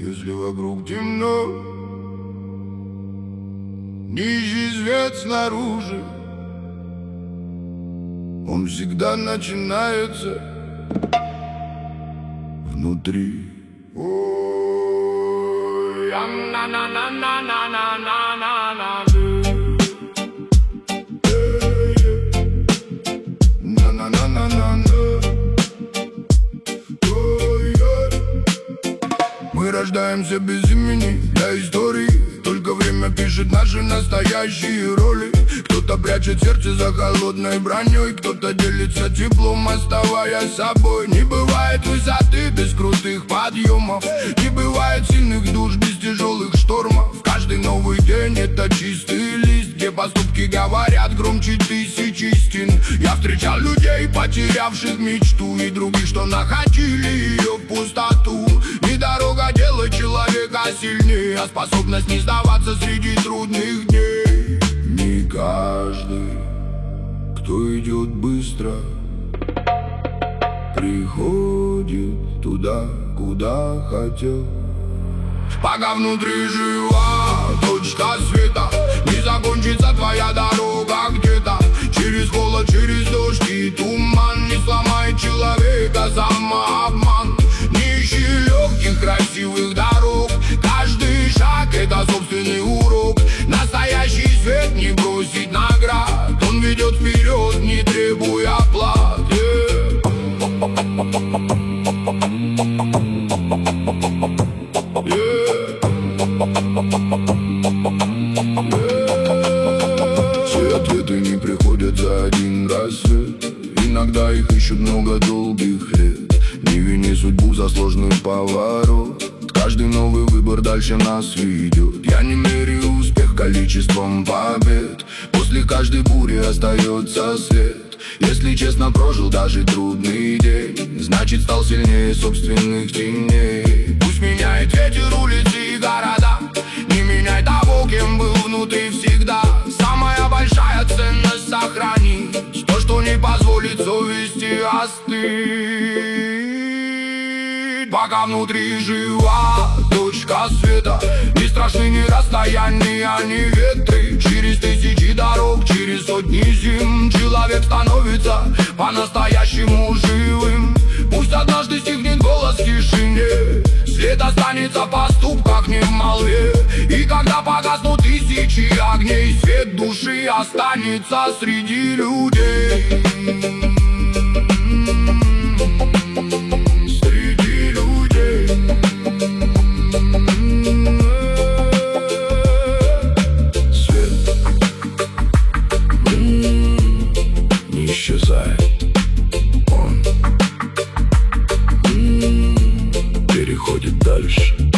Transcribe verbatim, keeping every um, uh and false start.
если вокруг темно. Нищий свет снаружи, он всегда начинается внутри. Ой, на-на-на-на-на-на-на-на-на. Мы рождаемся без имени для истории, только время пишет наши настоящие роли. Кто-то прячет сердце за холодной броней, кто-то делится теплом, оставаясь собой. Не бывает высоты без крутых подъемов, не бывает сильных душ без тяжелых штормов. Каждый новый день — это чистый лист, где поступки говорят громче тысячи стен. Я встречал людей, потерявших мечту, и других, что находили ее в пустоту. Не дорога делает человека сильнее, а способность не сдаваться среди трудных дней. Не каждый, кто идет быстро, приходит туда, куда хотел. Пока внутри жива точка света, не закончится твоя дорога где-то. Через холод, через дождь и туман не сломает человека самообман. Не ищи легких, красивых дорог, каждый шаг — это собственный урок. Настоящий свет не бросит наград, он ведет вперед, не требуя плат. Все ответы не приходят за один рассвет, иногда их ищут много долгих лет. Не вини судьбу за сложный поворот, каждый новый выбор дальше нас ведет. Я не меряю успех количеством побед, после каждой бури остается свет. Если честно, прожил даже трудный день, значит стал сильнее собственных теней. Пусть меняет ветер улицы и города, не меняй того, кем был внутри всегда. Самая большая ценность — сохранить то, что не позволит совести остыть. Пока внутри жива точка света, не страшны ни расстояния, ни ветры. Через тысячи дорог, через сотни зим человек становится по-настоящему живым. Пусть однажды стихнет голос в тишине, след останется в поступках, не в молве. И когда погаснут тысячи огней, свет души останется среди людей. Среди людей. Свет не исчезает, он переходит дальше.